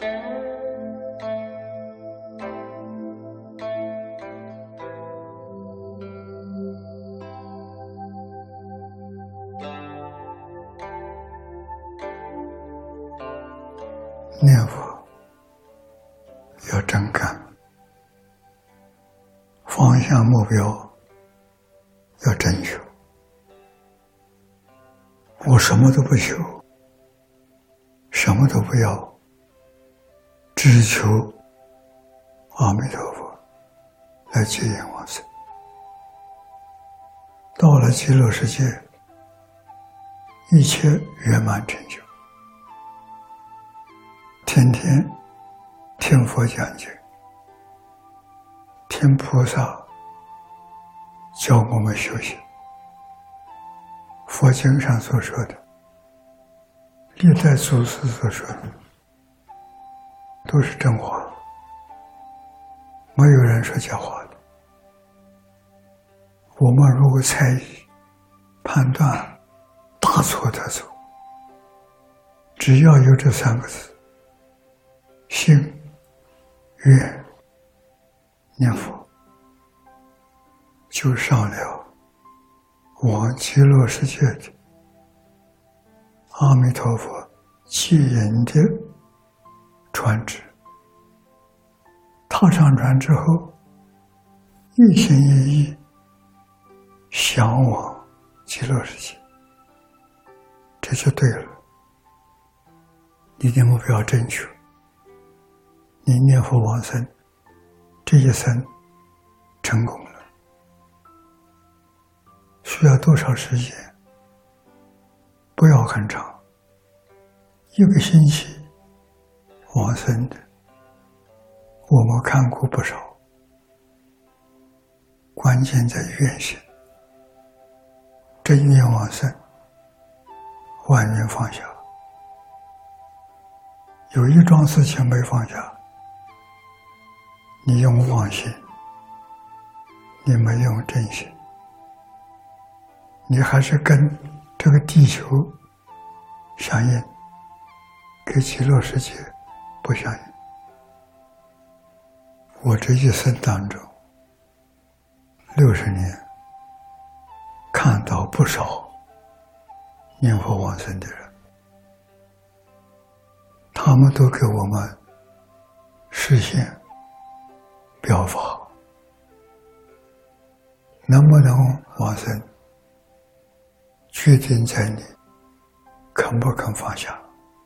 念佛要真干，方向目标要真求。我什么都不求，什么都不要，只求阿弥陀佛来接引往生。到了极乐世界，一切圆满成就。天天听佛讲经，听菩萨教我们修行。佛经上所说的，历代祖师所说的，都是真话，没有人说假话的。我们如果猜疑、判断，大错特错。只要有这三个字：信、愿、念佛，就上了往极乐世界的阿弥陀佛接引的船只。踏上船之后，一心一意向往极乐世界，这就对了。你的目标正确，你念佛往生，这一生成功了。需要多少时间？不要很长，1个星期往生的，我们看过不少。关键在愿心，真愿往生，万愿放下。有一桩事情没放下，你用妄心，你没用真心，你还是跟这个地球相应，跟极乐世界不相应。我这一生当中60年，看到不少念佛往生的人，他们都给我们实现表法，能不能往生，决定在你肯不肯放下，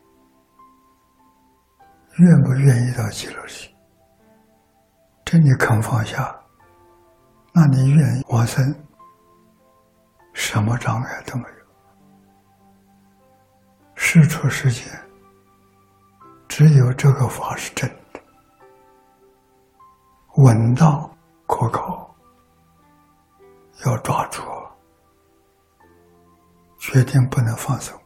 愿不愿意到极乐世界。这你肯放下，那你愿意往生，什么障碍都没有。世出世间，只有这个法是真的，稳当可靠，要抓住，决定不能放手。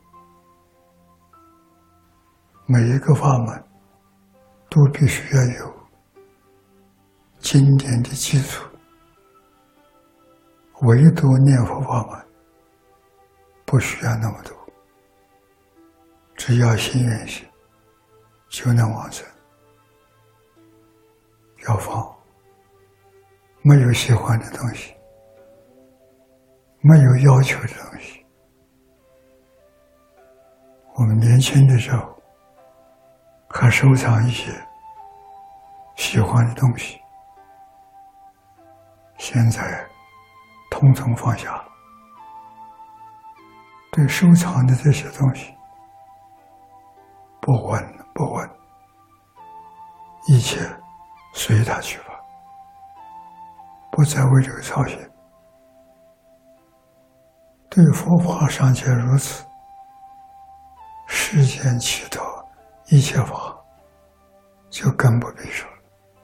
每一个法门都必须要有经典的基础，唯独念佛法门不需要那么多，只要心愿心就能往生。要放，没有喜欢的东西，没有要求的东西。我们年轻的时候还收藏一些喜欢的东西，现在统统放下了。对收藏的这些东西不问，一切随他去吧，不再为这个操心。对佛法尚且如此，世间其他一切法就更不必说了。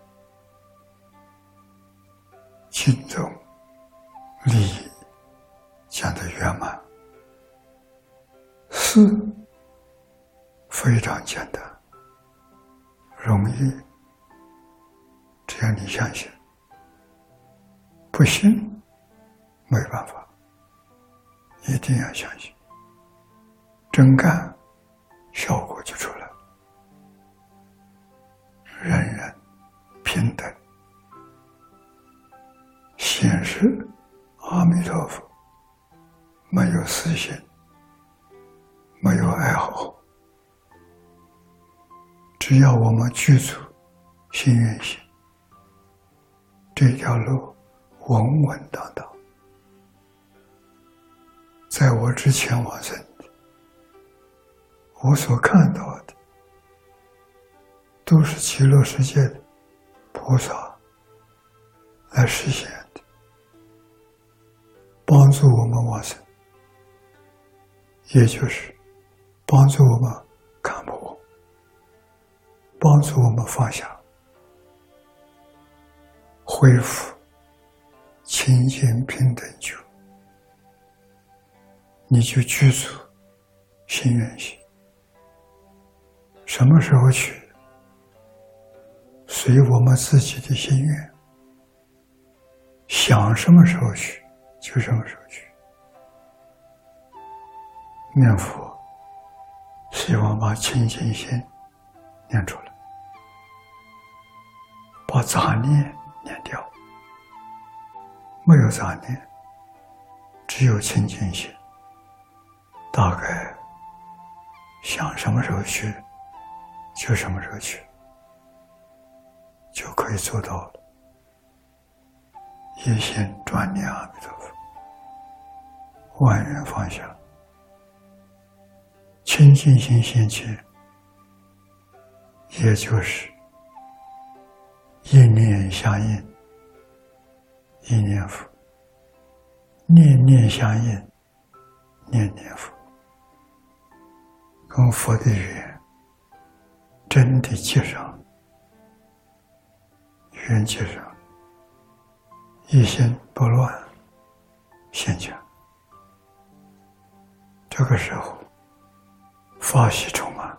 经中利益讲得圆满，事非常简单容易，只要你相信，不信没办法，一定要相信，真干效果就出来。 人人平等，显示阿弥陀佛没有私心，没有爱好。只要我们具足心愿行，这条路稳稳当当。在我之前往生的，我所看到的都是极乐世界的菩萨来实现的，帮助我们往生，也就是帮助我们看破，帮助我们放下，恢复清净平等觉。你就具足心愿行，什么时候去，随我们自己的心愿，想什么时候去就什么时候去。念佛希望把清净心念出来，把杂念念掉，没有杂念，只有清净心。大概想什么时候去就什么时候去，就可以做到了。一心专念阿弥陀佛，万缘放下，清净心现前，也就是一念相应，一念佛；念念相应，念念佛。跟佛的缘真的接上，缘接上，一心不乱现前。这个时候法喜充满，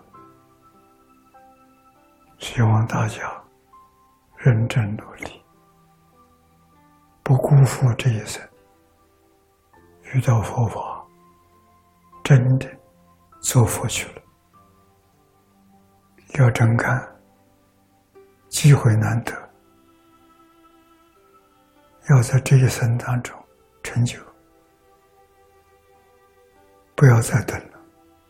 希望大家认真努力，不辜负这一生，遇到佛法真的做佛去了。要真干，机会难得，要在这一生当中成就，不要再等了。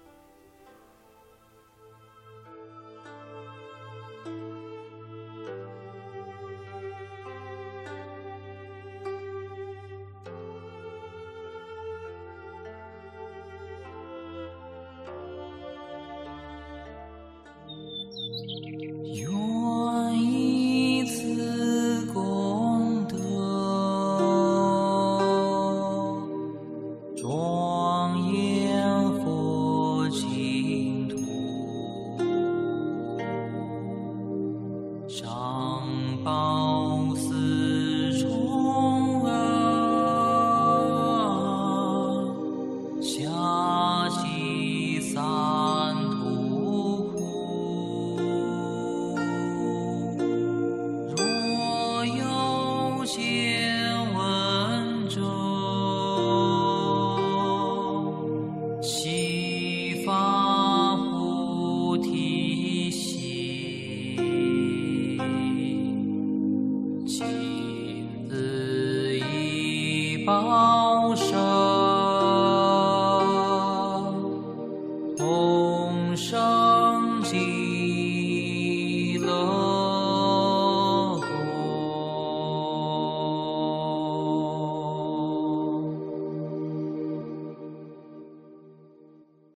报身，同生极乐。